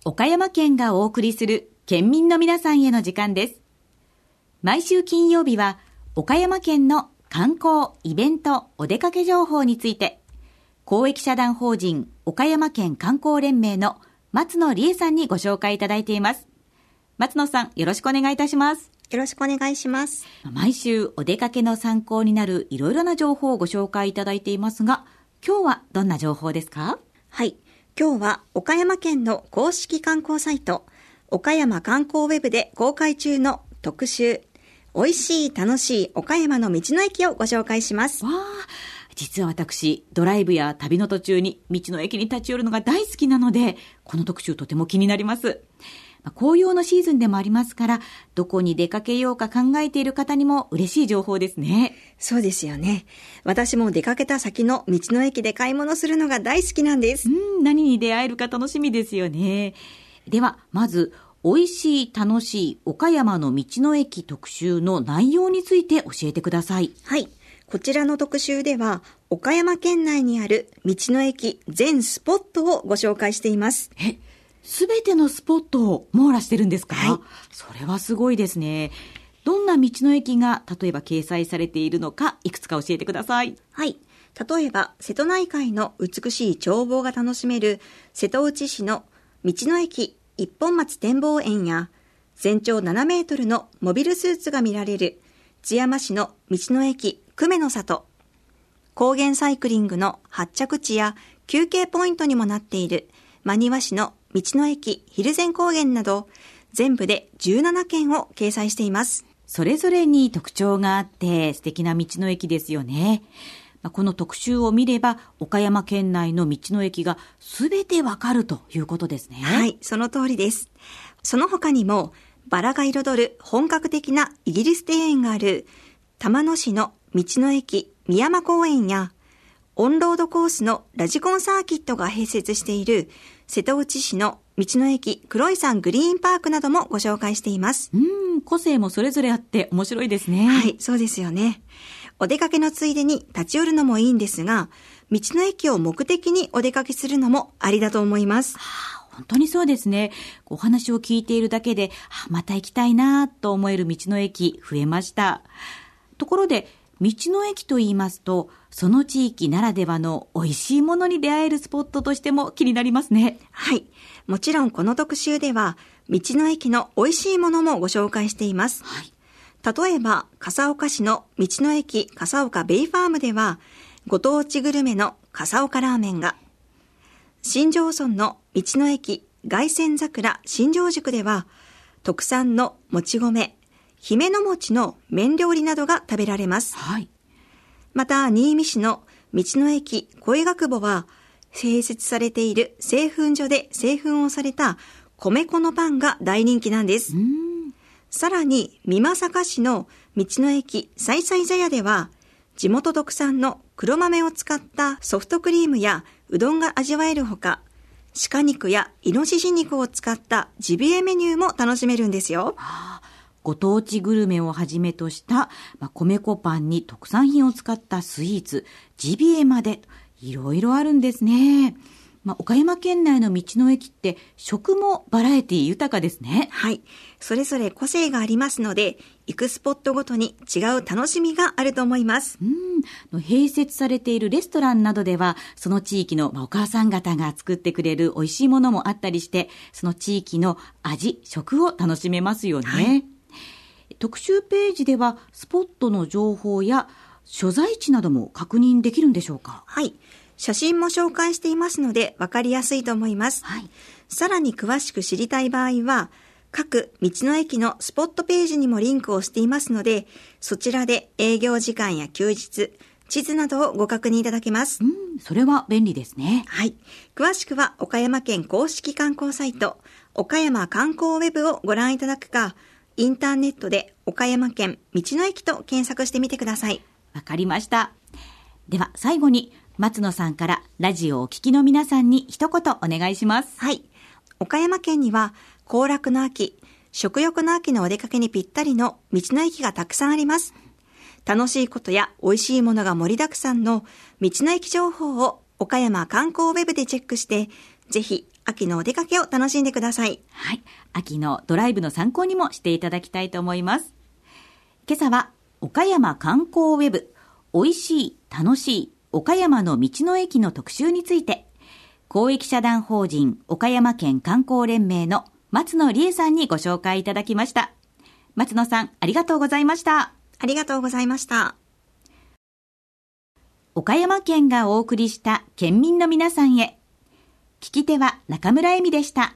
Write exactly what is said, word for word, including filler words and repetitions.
岡山県がお送りする県民の皆さんへの時間です。毎週金曜日は岡山県の観光、イベント、お出かけ情報について公益社団法人岡山県観光連盟の松野理恵さんにご紹介いただいています。松野さん、よろしくお願いいたします。 よろしくお願いします。 毎週お出かけの参考になるいろいろな情報をご紹介いただいていますが、今日はどんな情報ですか？ はい、今日は岡山県の公式観光サイト岡山観光ウェブで公開中の特集、おいしい楽しい岡山の道の駅をご紹介します。 わあ、実は私ドライブや旅の途中に道の駅に立ち寄るのが大好きなので、この特集とても気になります。紅葉のシーズンでもありますから、どこに出かけようか考えている方にも嬉しい情報ですね。 そうですよね。私も出かけた先の道の駅で買い物するのが大好きなんです。 うん、何に出会えるか楽しみですよね。ではまず、おいしい楽しい岡山の道の駅特集の内容について教えてください。 はい、こちらの特集では岡山県内にある道の駅全スポットをご紹介しています。 え、すべてのスポットを網羅してるんですか？ はい、 それはすごいですね。どんな道の駅が例えば掲載されているのか、いくつか教えてください。 はい、例えば瀬戸内海の美しい眺望が楽しめる瀬戸内市の道の駅一本松展望園や、全長ななメートルのモビルスーツが見られる津山市の道の駅久米の里、高原サイクリングの発着地や休憩ポイントにもなっている真庭市の道の駅蒜山高原など、全部でじゅうななけんを掲載しています。 それぞれに特徴があって素敵な道の駅ですよね。この特集を見れば岡山県内の道の駅がすべてわかるということですね。 はい、その通りです。その他にもバラが彩る本格的なイギリス庭園がある玉野市の道の駅宮山公園や、オンロードコースのラジコンサーキットが併設している瀬戸内市の道の駅黒井山グリーンパークなどもご紹介しています。 うーん、個性もそれぞれあって面白いですね。 はい、そうですよね。お出かけのついでに立ち寄るのもいいんですが、道の駅を目的にお出かけするのもありだと思います。 はあ、本当にそうですね。お話を聞いているだけで、また行きたいなと思える道の駅増えました。ところで、道の駅と言いますと、その地域ならではの美味しいものに出会えるスポットとしても気になりますね。 はい、もちろんこの特集では道の駅の美味しいものもご紹介しています。 はい、 例えば笠岡市の道の駅笠岡ベイファームではご当地グルメの笠岡ラーメンが、新庄村の道の駅凱旋桜新庄宿では特産のもち米姫の餅の麺料理などが食べられます。 はい、 また新見市の道の駅小賀久保は併設されている製粉所で製粉をされた米粉のパンが大人気なんです。 うーん、 さらに美作市の道の駅さいさい茶屋では地元特産の黒豆を使ったソフトクリームやうどんが味わえるほか、鹿肉やイノシシ肉を使ったジビエメニューも楽しめるんですよ。 あ、ご当地グルメをはじめとした、まあ、米粉パンに特産品を使ったスイーツ、ジビエまでいろいろあるんですね。まあ、岡山県内の道の駅って食もバラエティ豊かですね。 はい、それぞれ個性がありますので、行くスポットごとに違う楽しみがあると思います。 うん、併設されているレストランなどではその地域の、まあ、お母さん方が作ってくれる美味しいものもあったりして、その地域の味、食を楽しめますよね。はい、特集ページではスポットの情報や所在地なども確認できるんでしょうか？ はい、写真も紹介していますので分かりやすいと思います。 はい、 さらに詳しく知りたい場合は各道の駅のスポットページにもリンクをしていますので、そちらで営業時間や休日、地図などをご確認いただけます。 うん、それは便利ですね。 はい、詳しくは岡山県公式観光サイト岡山観光ウェブをご覧いただくか、インターネットで岡山県道の駅と検索してみてください。 わかりました。では最後に松野さんからラジオをお聞きの皆さんに一言お願いします。 はい、岡山県には行楽の秋、食欲の秋のお出かけにぴったりの道の駅がたくさんあります。楽しいことや美味しいものが盛りだくさんの道の駅情報を岡山観光ウェブでチェックして、ぜひ秋のお出かけを楽しんでください。 はい。秋のドライブの参考にもしていただきたいと思います。今朝は岡山観光ウェブ、おいしい、楽しい、岡山の道の駅の特集について、公益社団法人岡山県観光連盟の松野理恵さんにご紹介いただきました。松野さん、ありがとうございました。 ありがとうございました。 岡山県がお送りした県民の皆さんへ。聞き手は中村恵美でした。